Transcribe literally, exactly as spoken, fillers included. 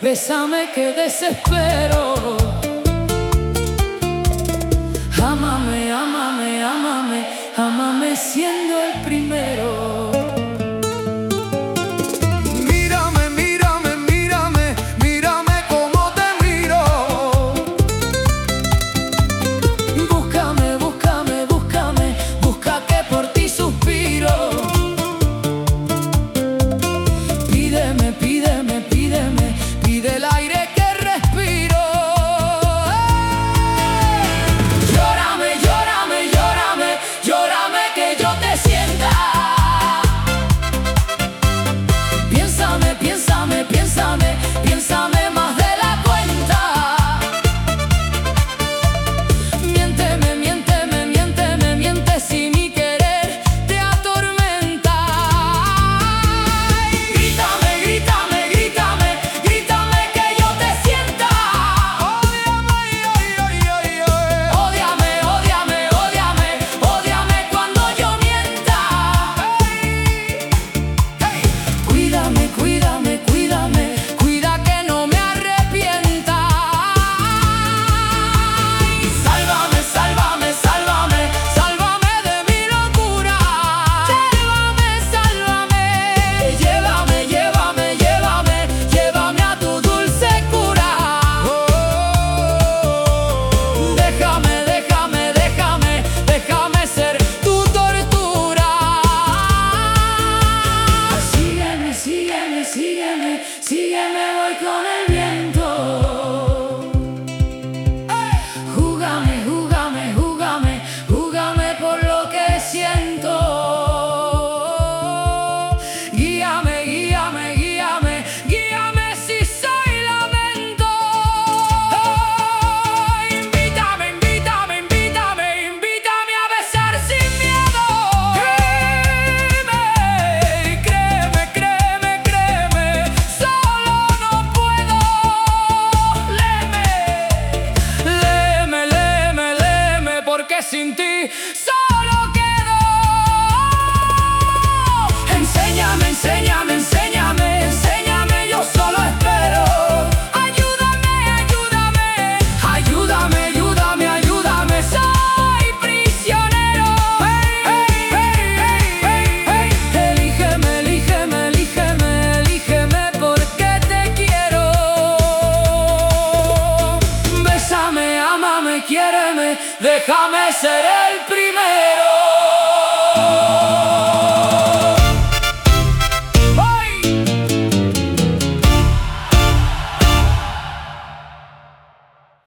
bésame que desespero. Ámame, ámame, ámame, ámame siendo el primero. Mírame, mírame, mírame, mírame como te miro. Búscame, búscame, búscame, busca que por ti suspiro. Pídeme, pídeme, pídeme, pide el aire que respiro. Llórame, llórame, llórame, llórame que yo te sienta. Piénsame, piénsame, piénsame, piénsame más de la cuenta. Miénteme, miénteme, miénteme, miente si mi querer te atormenta. Grítame, grítame, grítame, grítame que yo te sienta. Ódiame, ódiame, ódiame, ódiame cuando yo mienta. Cuídame, cuídame, cuídame, cuida que no me arrepienta. Sálvame, sálvame, sálvame, sálvame de mi locura. Sálvame, sálvame, llévame, llévame, llévame, llévame a tu dulce cura. Déjame, déjame, déjame, déjame ser tu tortura. Sígueme, sígueme, sígueme, sígueme, voy con el viento. Júgame, júgame, júgame, júgame por lo que siento. Guíame, guíame, guíame, guíame si soy lamento. Invítame, invítame, invítame, invítame a besar sin miedo. Créeme, créeme, créeme, créeme, solo no puedo. Léeme, léeme, léeme, léeme, porque sin ti solo quedo. Enséñame, enséñame, enséñame, enséñame, yo solo espero. Ayúdame, ayúdame, ayúdame, ayúdame, ayúdame, soy prisionero. Elígeme, elígeme, elígeme, elígeme porque te quiero. Bésame, ámame, quiéreme, déjame ser el